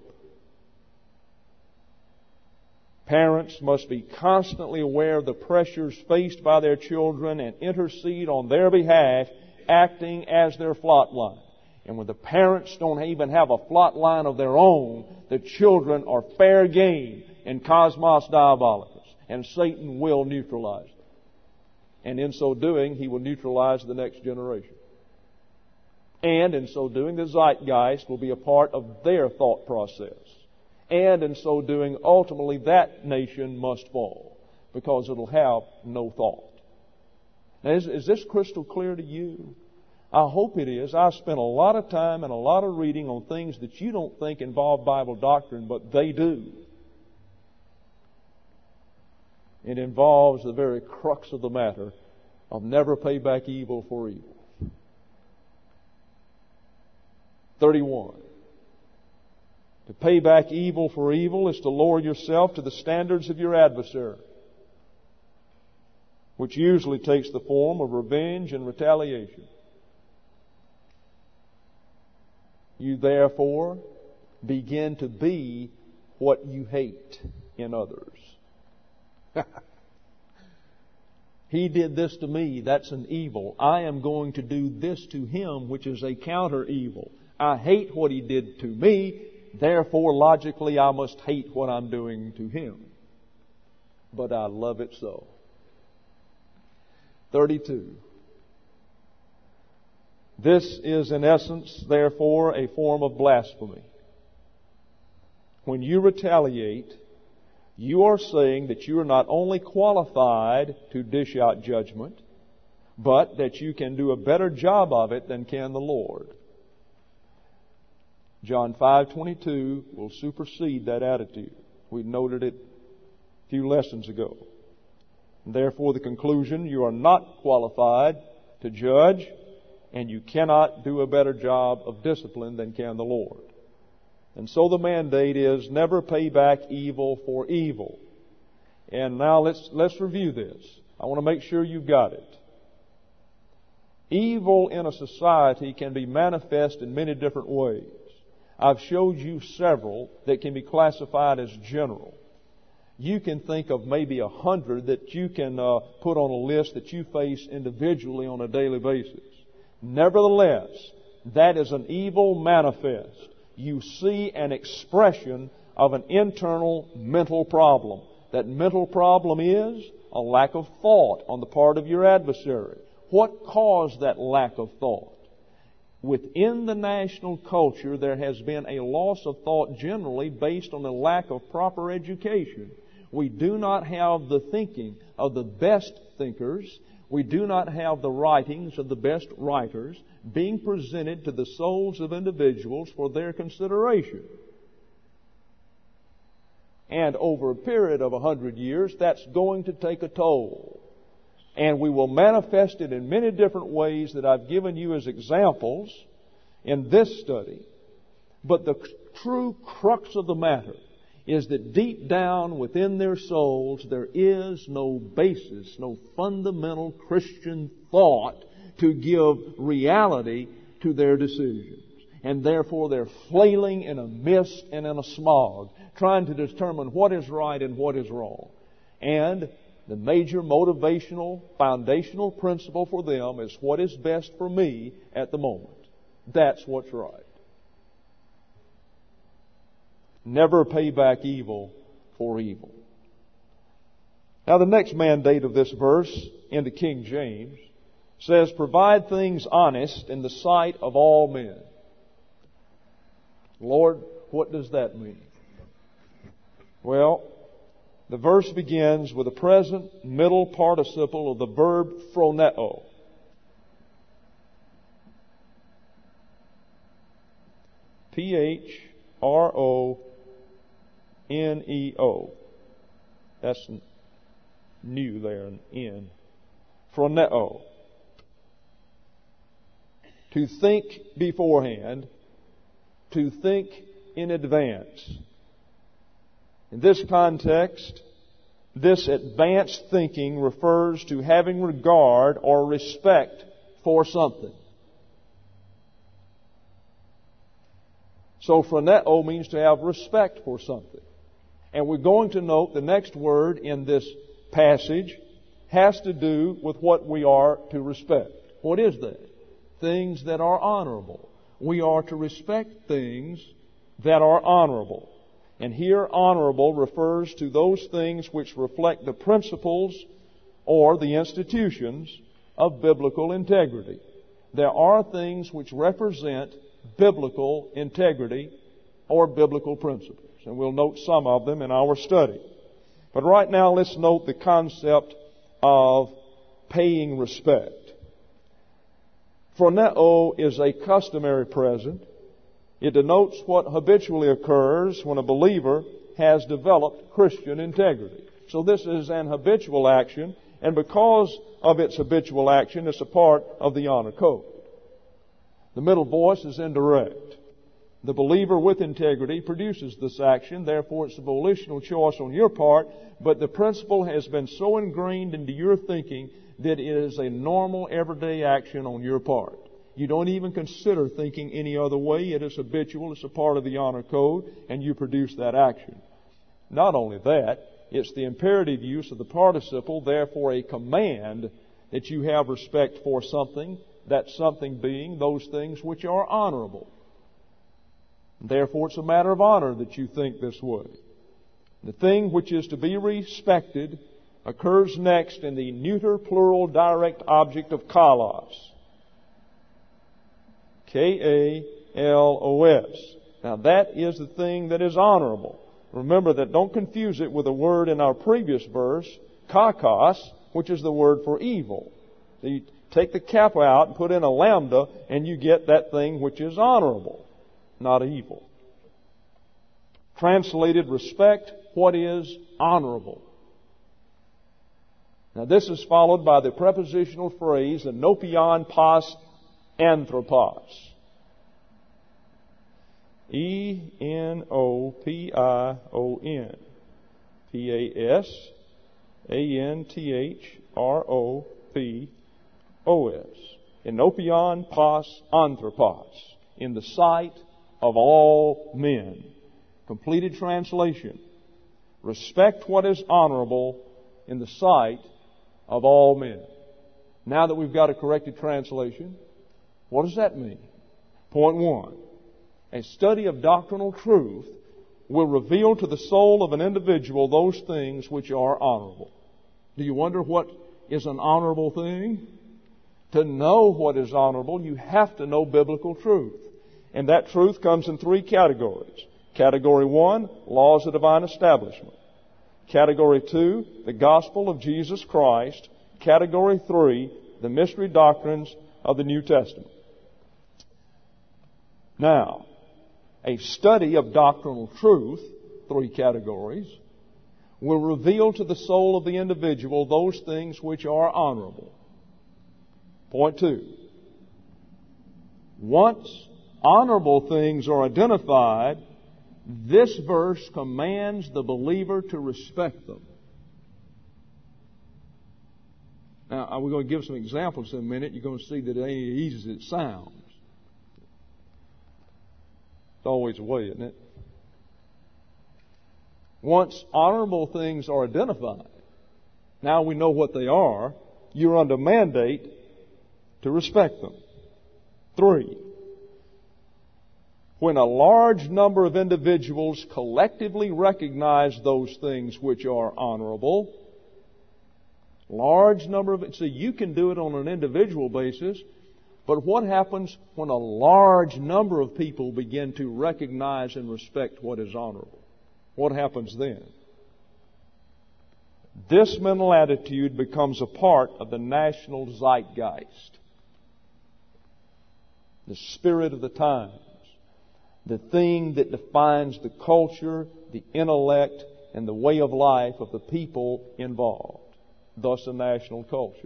Parents must be constantly aware of the pressures faced by their children and intercede on their behalf, acting as their plot line. And when the parents don't even have a plot line of their own, the children are fair game in cosmos diabolicus, and Satan will neutralize them. And in so doing, he will neutralize the next generation. And in so doing, the zeitgeist will be a part of their thought process. And in so doing, ultimately that nation must fall, because it'll have no thought. Now, is, is this crystal clear to you? I hope it is. I've spent a lot of time and a lot of reading on things that you don't think involve Bible doctrine, but they do. It involves the very crux of the matter of never pay back evil for evil. thirty-one. To pay back evil for evil is to lower yourself to the standards of your adversary, which usually takes the form of revenge and retaliation. You therefore begin to be what you hate in others. He did this to me, that's an evil. I am going to do this to him, which is a counter evil. I hate what he did to me, therefore logically I must hate what I'm doing to him. But I love it so. thirty-two. This is in essence, therefore, a form of blasphemy. When you retaliate, you are saying that you are not only qualified to dish out judgment, but that you can do a better job of it than can the Lord. John five twenty-two will supersede that attitude. We noted it a few lessons ago. And therefore, the conclusion, you are not qualified to judge, and you cannot do a better job of discipline than can the Lord. And so the mandate is never pay back evil for evil. And now let's let's review this. I want to make sure you've got it. Evil in a society can be manifest in many different ways. I've showed you several that can be classified as general. You can think of maybe a hundred that you can uh, put on a list that you face individually on a daily basis. Nevertheless, that is an evil manifest. You see an expression of an internal mental problem. That mental problem is a lack of thought on the part of your adversary. What caused that lack of thought? Within the national culture, there has been a loss of thought generally based on a lack of proper education. We do not have the thinking of the best thinkers. We do not have the writings of the best writers being presented to the souls of individuals for their consideration. And over a period of a hundred years, that's going to take a toll. And we will manifest it in many different ways that I've given you as examples in this study. But the true crux of the matter is that deep down within their souls there is no basis, no fundamental Christian thought to give reality to their decisions. And therefore they're flailing in a mist and in a smog, trying to determine what is right and what is wrong. And the major motivational, foundational principle for them is what is best for me at the moment. That's what's right. Never pay back evil for evil. Now the next mandate of this verse in the King James says, provide things honest in the sight of all men. Lord, what does that mean? Well, the verse begins with a present middle participle of the verb phroneo. P H R O N E O. That's new there, an N. Phroneo. To think beforehand, to think in advance. In this context, this advanced thinking refers to having regard or respect for something. So phroneo means to have respect for something. And we're going to note the next word in this passage has to do with what we are to respect. What is that? Things that are honorable. We are to respect things that are honorable. And here, honorable refers to those things which reflect the principles or the institutions of biblical integrity. There are things which represent biblical integrity or biblical principles. And we'll note some of them in our study. But right now, let's note the concept of paying respect. Phroneo is a customary present. It denotes what habitually occurs when a believer has developed Christian integrity. So this is an habitual action, and because of its habitual action, it's a part of the honor code. The middle voice is indirect. The believer with integrity produces this action. Therefore, it's a volitional choice on your part. But the principle has been so ingrained into your thinking that it is a normal, everyday action on your part. You don't even consider thinking any other way. It is habitual. It's a part of the honor code, and you produce that action. Not only that, it's the imperative use of the participle, therefore a command that you have respect for something, that something being those things which are honorable. Therefore, it's a matter of honor that you think this way. The thing which is to be respected occurs next in the neuter plural direct object of kalos. K A L O S. Now that is the thing that is honorable. Remember that, don't confuse it with a word in our previous verse, kakos, which is the word for evil. So you take the kappa out and put in a lambda, and you get that thing which is honorable, not evil. Translated, respect what is honorable. Now this is followed by the prepositional phrase, enopion pas anthropos. E N O P I O N. P A S A N T H R O P O S. Enopion pas anthropos. In the sight of all men. Completed translation. Respect what is honorable in the sight of all men. Now that we've got a corrected translation, what does that mean? Point one. A study of doctrinal truth will reveal to the soul of an individual those things which are honorable. Do you wonder what is an honorable thing? To know what is honorable, you have to know biblical truth. And that truth comes in three categories. Category one, laws of divine establishment. Category two, the gospel of Jesus Christ. Category three, the mystery doctrines of the New Testament. Now, a study of doctrinal truth, three categories, will reveal to the soul of the individual those things which are honorable. Point two. Once honorable things are identified, this verse commands the believer to respect them. Now, we're going to give some examples in a minute. You're going to see that it ain't as easy as it sounds. It's always a way, isn't it? Once honorable things are identified, now we know what they are, you're under mandate to respect them. Three, when a large number of individuals collectively recognize those things which are honorable, large number of it, so you can do it on an individual basis, but what happens when a large number of people begin to recognize and respect what is honorable? What happens then? This mental attitude becomes a part of the national zeitgeist, the spirit of the times, the thing that defines the culture, the intellect, and the way of life of the people involved, thus a national culture.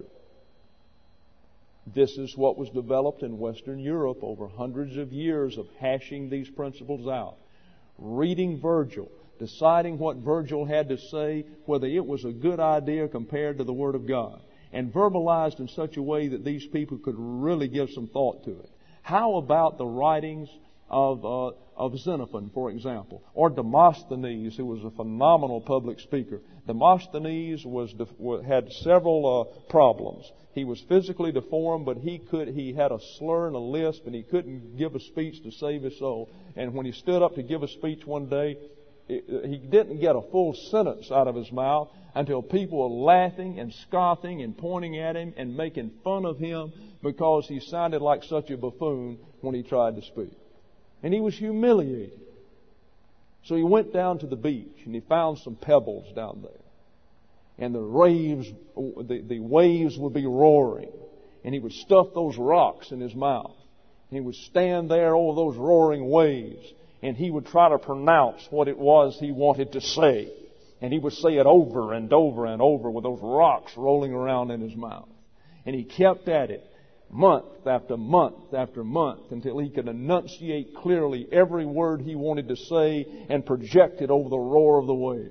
This is what was developed in Western Europe over hundreds of years of hashing these principles out. Reading Virgil, deciding what Virgil had to say, whether it was a good idea compared to the Word of God, and verbalized in such a way that these people could really give some thought to it. How about the writings of uh, of Xenophon, for example, or Demosthenes, who was a phenomenal public speaker? Demosthenes was had several uh, problems. He was physically deformed, but he could he had a slur and a lisp, and he couldn't give a speech to save his soul. And when he stood up to give a speech one day, it, he didn't get a full sentence out of his mouth until people were laughing and scoffing and pointing at him and making fun of him because he sounded like such a buffoon when he tried to speak. And he was humiliated. So he went down to the beach and he found some pebbles down there. And the waves, the, the waves would be roaring. And he would stuff those rocks in his mouth. And he would stand there over those roaring waves. And he would try to pronounce what it was he wanted to say. And he would say it over and over and over with those rocks rolling around in his mouth. And he kept at it. month after month after month, until he could enunciate clearly every word he wanted to say and project it over the roar of the waves.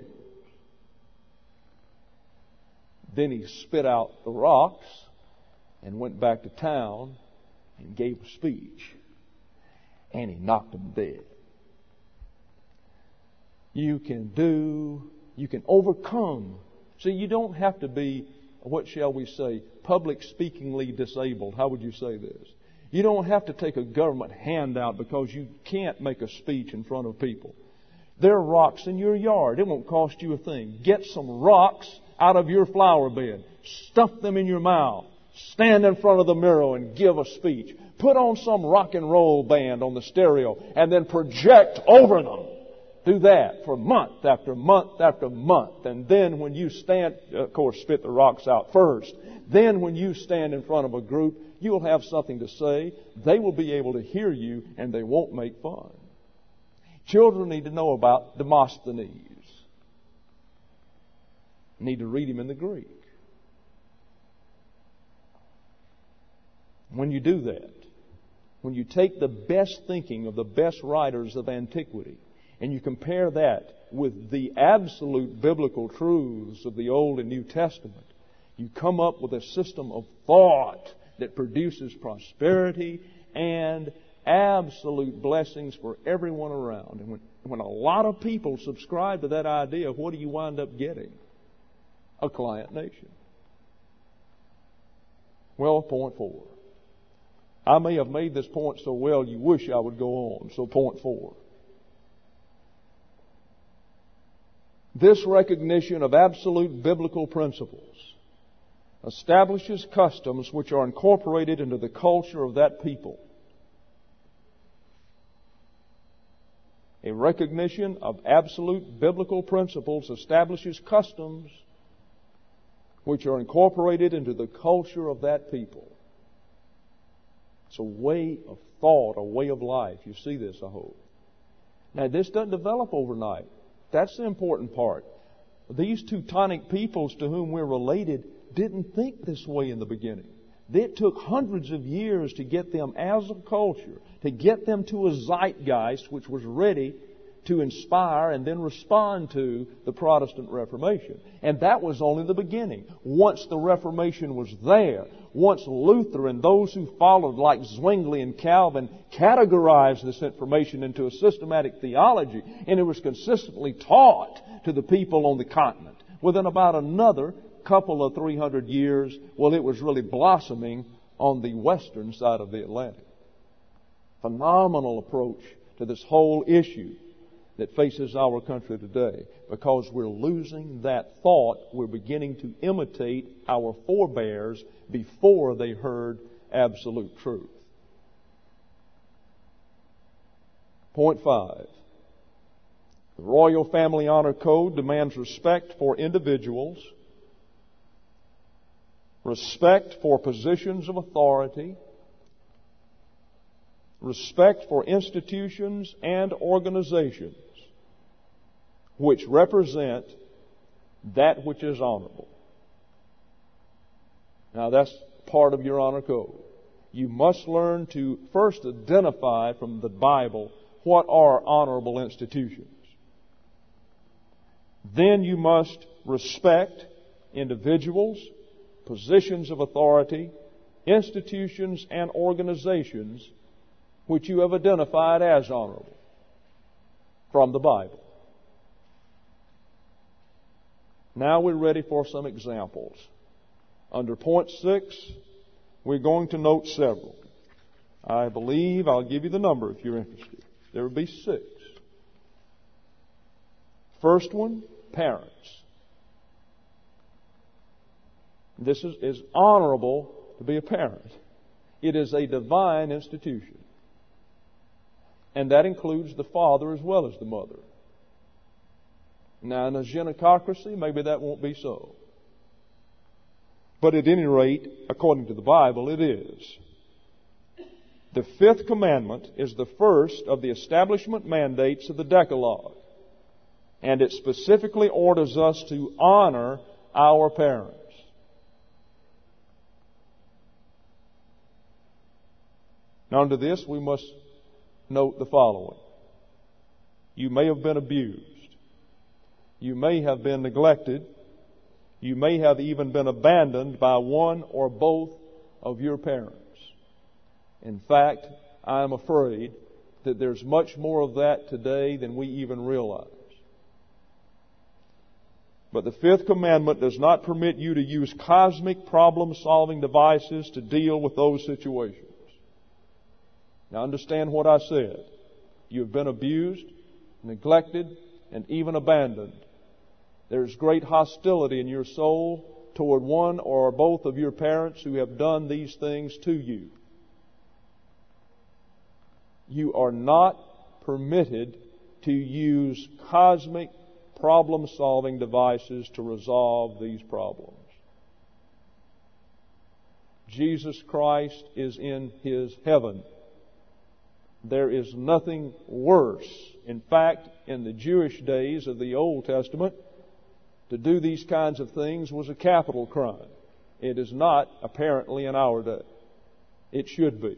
Then he spit out the rocks and went back to town and gave a speech. And he knocked them dead. You can do, you can overcome. See, you don't have to be, what shall we say, public speakingly disabled. How would you say this? You don't have to take a government handout because you can't make a speech in front of people. There are rocks in your yard. It won't cost you a thing. Get some rocks out of your flower bed. Stuff them in your mouth. Stand in front of the mirror and give a speech. Put on some rock and roll band on the stereo and then project over them. Do that for month after month after month. And then when you stand, of course, spit the rocks out first. Then when you stand in front of a group, you'll have something to say. They will be able to hear you and they won't make fun. Children need to know about Demosthenes. Need to read him in the Greek. When you do that, when you take the best thinking of the best writers of antiquity and you compare that with the absolute biblical truths of the Old and New Testament, you come up with a system of thought that produces prosperity and absolute blessings for everyone around. And when, when a lot of people subscribe to that idea, what do you wind up getting? A client nation. Well, point four. I may have made this point so well you wish I would go on. So point four. This recognition of absolute biblical principles establishes customs which are incorporated into the culture of that people. A recognition of absolute biblical principles establishes customs which are incorporated into the culture of that people. It's a way of thought, a way of life. You see this, I hope. Now, this doesn't develop overnight. That's the important part. These Teutonic peoples to whom we're related didn't think this way in the beginning. It took hundreds of years to get them as a culture, to get them to a zeitgeist which was ready to inspire and then respond to the Protestant Reformation. And that was only the beginning. Once the Reformation was there, once Luther and those who followed like Zwingli and Calvin categorized this information into a systematic theology, and it was consistently taught to the people on the continent, within about another couple of three hundred years, well, it was really blossoming on the western side of the Atlantic. Phenomenal approach to this whole issue that faces our country today, because we're losing that thought. We're beginning to imitate our forebears before they heard absolute truth. Point five. The Royal Family Honor Code demands respect for individuals, respect for positions of authority, respect for institutions and organizations which represent that which is honorable. Now, that's part of your honor code. You must learn to first identify from the Bible what are honorable institutions. Then you must respect individuals, positions of authority, institutions, and organizations which you have identified as honorable from the Bible. Now we're ready for some examples. Under point six, we're going to note several. I believe I'll give you the number if you're interested. There will be six. First one, parents. This is, is honorable to be a parent. It is a divine institution. And that includes the father as well as the mother. Now, in a xenocracy, maybe that won't be so. But at any rate, according to the Bible, it is. The fifth commandment is the first of the establishment mandates of the Decalogue. And it specifically orders us to honor our parents. Now, under this, we must note the following. You may have been abused. You may have been neglected. You may have even been abandoned by one or both of your parents. In fact, I am afraid that there's much more of that today than we even realize. But the fifth commandment does not permit you to use cosmic problem-solving devices to deal with those situations. Now understand what I said. You've been abused, neglected, and even abandoned. There's great hostility in your soul toward one or both of your parents who have done these things to you. You are not permitted to use cosmic problem-solving devices to resolve these problems. Jesus Christ is in His heaven. There is nothing worse. In fact, in the Jewish days of the Old Testament, to do these kinds of things was a capital crime. It is not, apparently, in our day. It should be.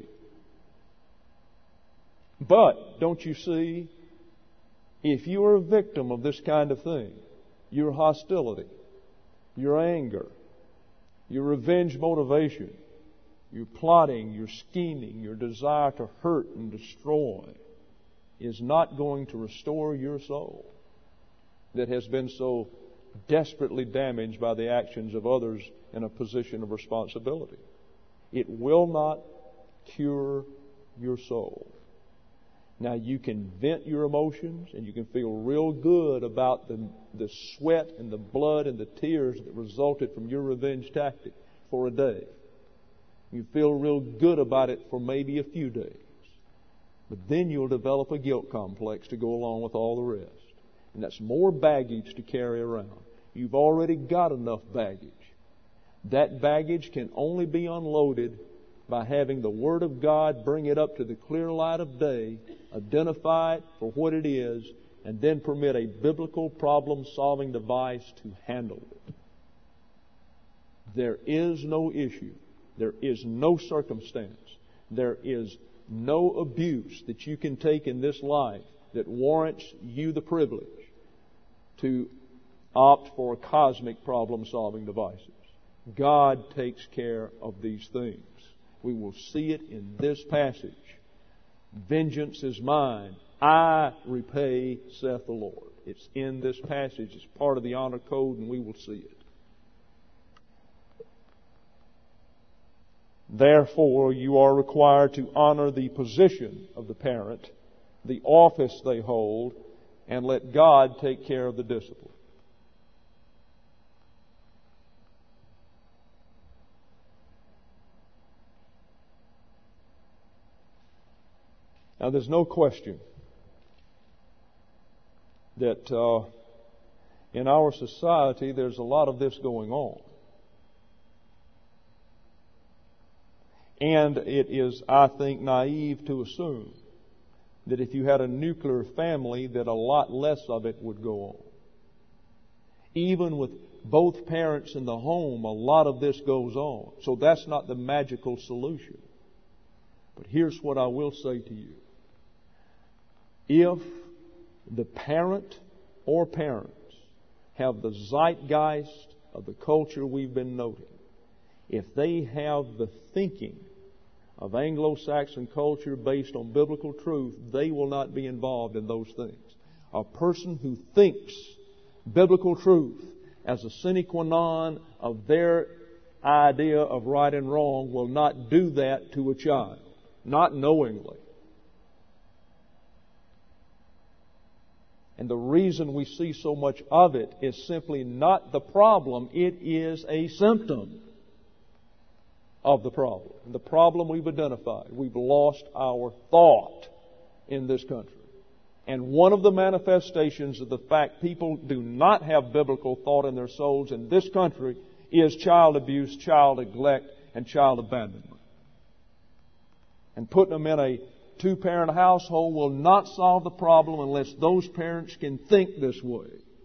But, don't you see, if you are a victim of this kind of thing, your hostility, your anger, your revenge motivation, your plotting, your scheming, your desire to hurt and destroy is not going to restore your soul that has been so desperately damaged by the actions of others in a position of responsibility. It will not cure your soul. Now, you can vent your emotions and you can feel real good about the, the sweat and the blood and the tears that resulted from your revenge tactic for a day. You feel real good about it for maybe a few days. But then you'll develop a guilt complex to go along with all the rest. And that's more baggage to carry around. You've already got enough baggage. That baggage can only be unloaded by having the Word of God bring it up to the clear light of day, identify it for what it is, and then permit a biblical problem-solving device to handle it. There is no issue. There is no circumstance. There is no abuse that you can take in this life that warrants you the privilege to opt for cosmic problem-solving devices. God takes care of these things. We will see it in this passage. Vengeance is mine. I repay, saith the Lord. It's in this passage. It's part of the honor code, and we will see it. Therefore, you are required to honor the position of the parent, the office they hold, and let God take care of the discipline. Now, there's no question that uh, in our society there's a lot of this going on. And it is, I think, naive to assume that if you had a nuclear family that a lot less of it would go on. Even with both parents in the home, a lot of this goes on. So that's not the magical solution. But here's what I will say to you. If the parent or parents have the zeitgeist of the culture we've been noting, if they have the thinking of Anglo-Saxon culture based on biblical truth, they will not be involved in those things. A person who thinks biblical truth as a sine qua non of their idea of right and wrong will not do that to a child, not knowingly. And the reason we see so much of it is simply not the problem. It is a symptom of the problem. And the problem we've identified. We've lost our thought in this country. And one of the manifestations of the fact people do not have biblical thought in their souls in this country is child abuse, child neglect, and child abandonment. And putting them in a two-parent household will not solve the problem unless those parents can think this way.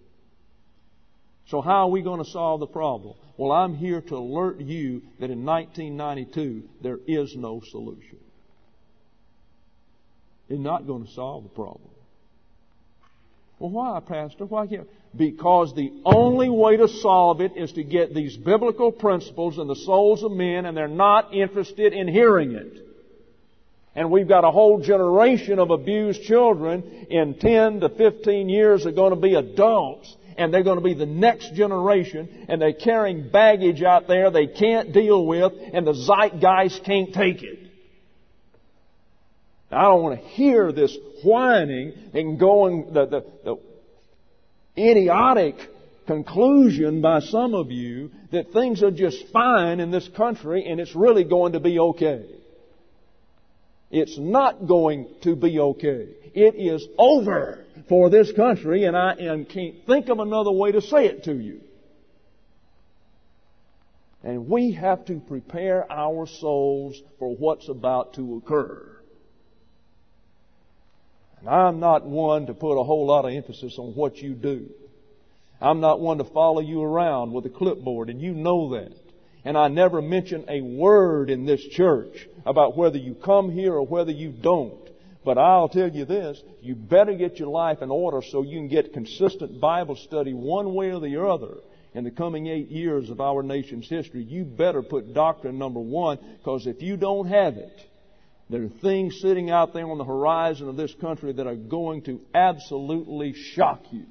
So how are we going to solve the problem? Well, I'm here to alert you that in nineteen ninety-two there is no solution. is not going to solve the problem. Well, why, Pastor? Why can't? Because the only way to solve it is to get these biblical principles in the souls of men, and they're not interested in hearing it. And we've got a whole generation of abused children in ten to fifteen years are going to be adults, and they're going to be the next generation, and they're carrying baggage out there they can't deal with, and the zeitgeist can't take it. I don't want to hear this whining and going, the, the, the idiotic conclusion by some of you that things are just fine in this country and it's really going to be okay. It's not going to be okay. It is over for this country, and I and can't think of another way to say it to you. And we have to prepare our souls for what's about to occur. And I'm not one to put a whole lot of emphasis on what you do. I'm not one to follow you around with a clipboard, and you know that. And I never mention a word in this church about whether you come here or whether you don't. But I'll tell you this, you better get your life in order so you can get consistent Bible study one way or the other in the coming eight years of our nation's history. You better put doctrine number one, because if you don't have it, there are things sitting out there on the horizon of this country that are going to absolutely shock you.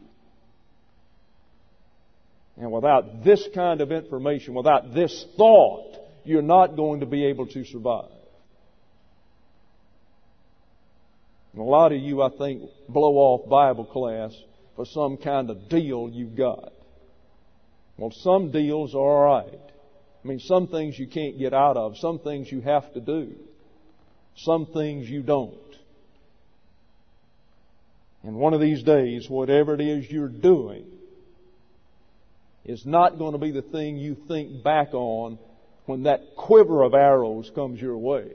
And without this kind of information, without this thought, you're not going to be able to survive. And a lot of you, I think, blow off Bible class for some kind of deal you've got. Well, some deals are all right. I mean, some things you can't get out of. Some things you have to do. Some things you don't. And one of these days, whatever it is you're doing is not going to be the thing you think back on when that quiver of arrows comes your way.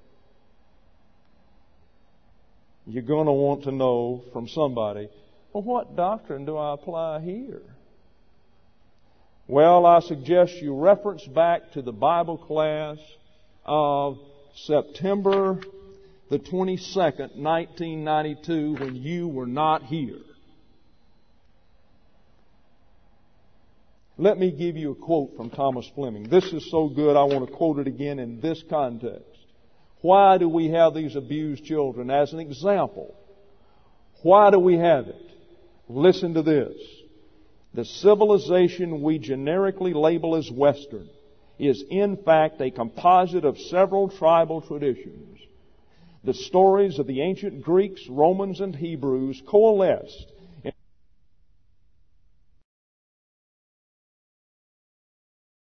You're going to want to know from somebody, well, what doctrine do I apply here? Well, I suggest you reference back to the Bible class of September the twenty-second, nineteen ninety-two, when you were not here. Let me give you a quote from Thomas Fleming. This is so good, I want to quote it again in this context. Why do we have these abused children? As an example, why do we have it? Listen to this. The civilization we generically label as Western is in fact a composite of several tribal traditions. The stories of the ancient Greeks, Romans, and Hebrews coalesced